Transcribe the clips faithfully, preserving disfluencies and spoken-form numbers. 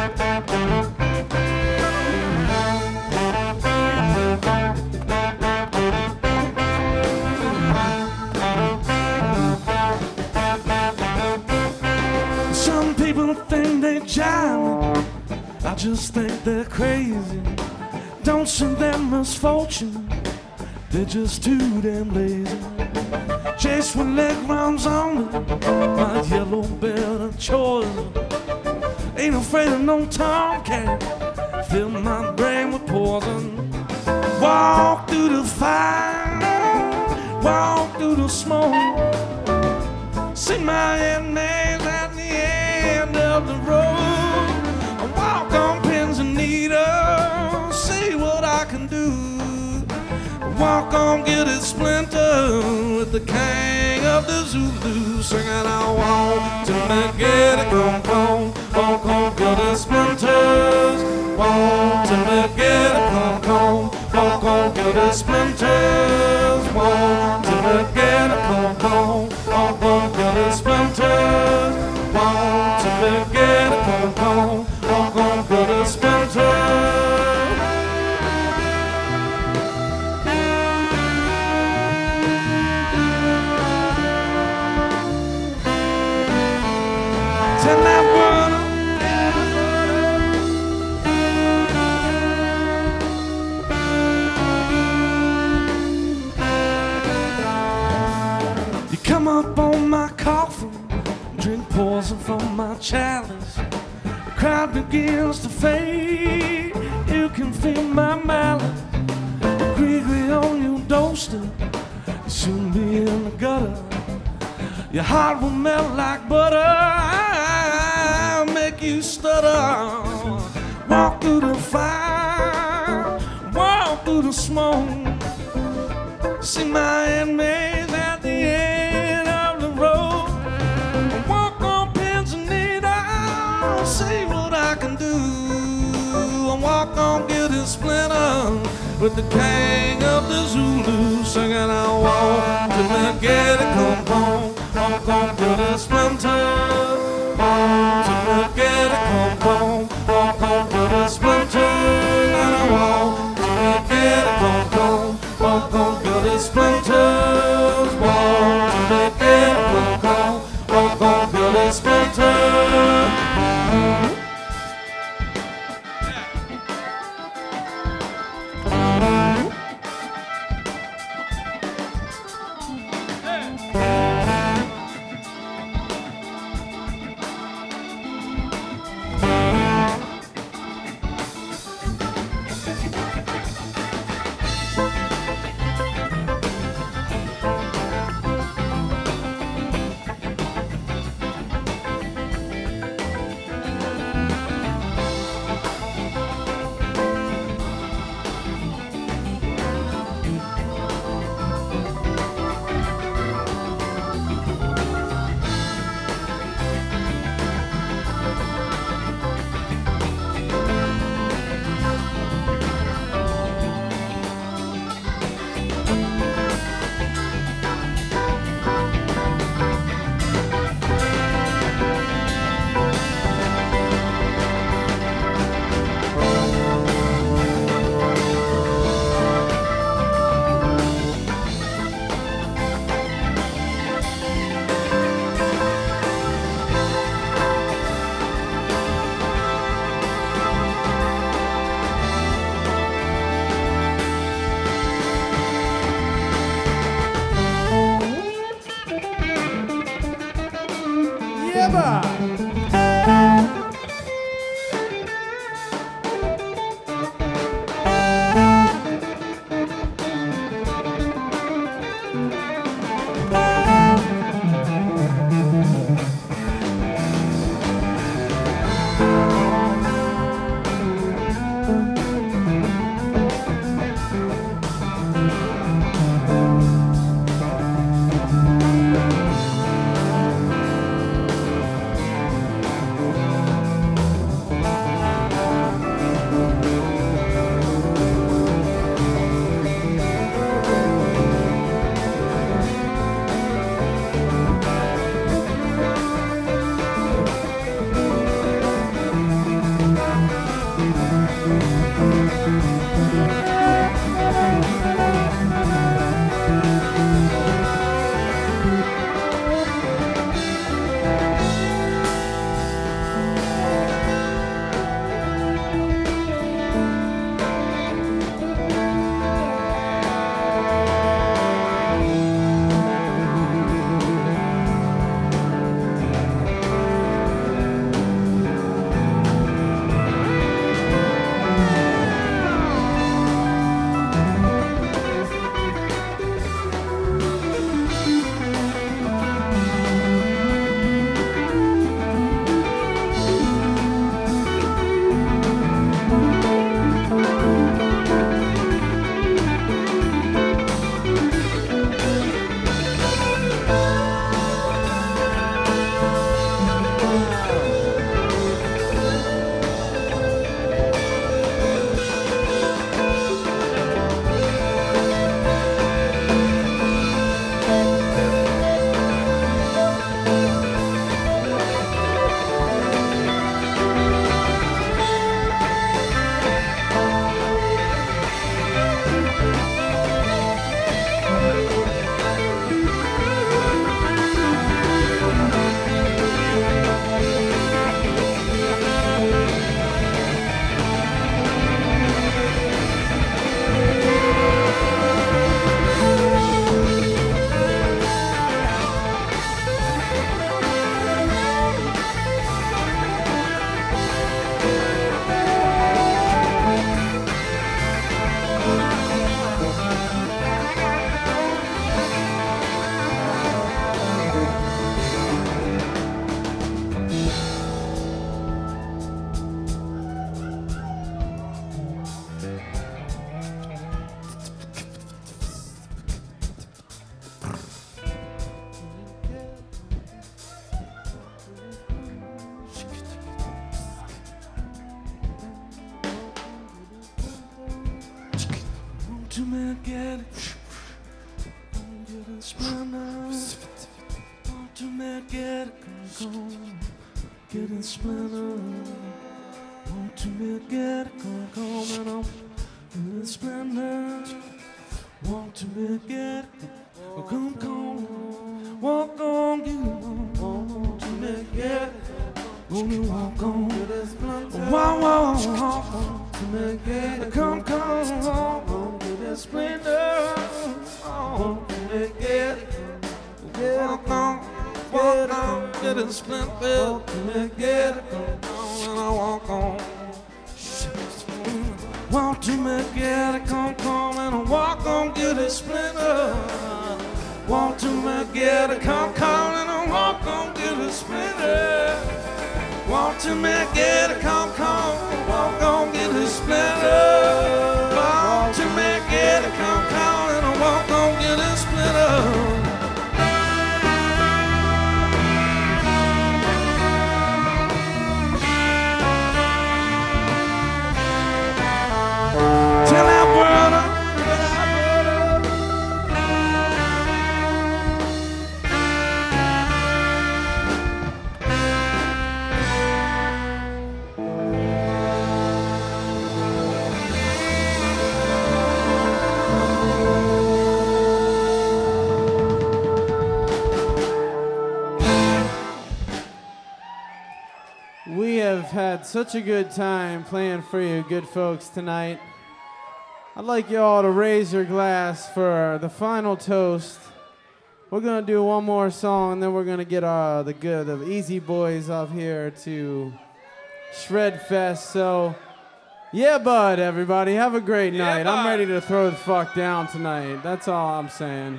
Some people think they jive, I just think they're crazy. Don't see their misfortune, they're just too damn lazy. Chase with leg rounds on it, my yellow belt of choice. Ain't afraid of no tomcat, fill my brain with poison. Walk through the fire, walk through the smoke. See my enemies at the end of the road. I walk on pins and needles, see what I can do. Walk on Gilly Splinter with the king of the Zulu, singing I want to make it a come come. Walk on Gilly Splinters, want to make it a come come. Walk on Gilly Splinters, want to make it a come come. Walk on Gilly Splinters, want to make it a come come. Walk on Gilly Splinters. Tell that world you come up on my coffin, drink poison from my chalice. The crowd begins to fade, you can feel my malice. Gregory on your doorstep, you'll soon be in the gutter. Your heart will melt like butter, I'll make you stutter. Walk through the fire, walk through the smoke. See my enemies at the end of the road. Walk on pins and needles, see what I can do. I walk on Gilly Splinter with the king of the Zulu, singing I want to make it a come home. Walk on Gilly Splinter, want to make it a come home. Walk on Gilly Splinter, and I want to make it a come home. Walk on Gilly Splinters, want to make it a come home. Walk on Gilly Splinters. it. Come get it, Splendor. Want to make it, come, come. Get it, Splendor. Want to make it, come, come. And I'm get it, Splendor. Want to make it, come, come. Walk on, get it, want to make it. Only walk on, wow, wow, walk on to make it. Come, come, walk on to the splendor. On to make it. Walk on, walk on to the splendor. To make it. Come on, and I walk on. Want to make it. Come, come, and I walk on to the splendor. Want to make it. Come, come, and I walk on to the splendor. Want to make it, come, come, walk on, get a splitter. Want to make it, come, come, and I walk on, get a splitter. Tell that brother. We have had such a good time playing for you good folks tonight. I'd like you all to raise your glass for the final toast. We're gonna do one more song, and then we're gonna get uh, the good the Easy Boys up here to Shred Fest. So, yeah, bud, everybody, have a great Yeah, night. I'm bud. ready to throw the fuck down tonight. That's all I'm saying.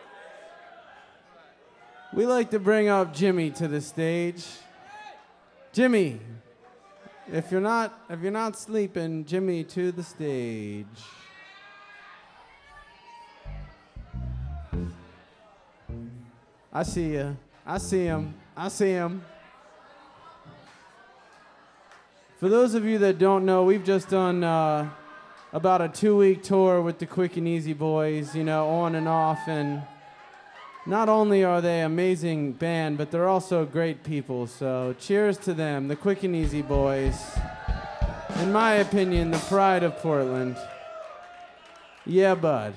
We like to bring up Jimmy to the stage. Jimmy, if you're not if you're not sleeping, Jimmy to the stage. I see ya. I see him. I see him. For those of you that don't know, we've just done uh, about a two-week tour with the Quick and Easy Boys, you know, on and off, and not only are they an amazing band, but they're also great people. So cheers to them, the Quick and Easy Boys. In my opinion, the pride of Portland. Yeah, bud.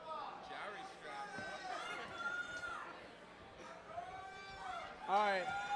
All right.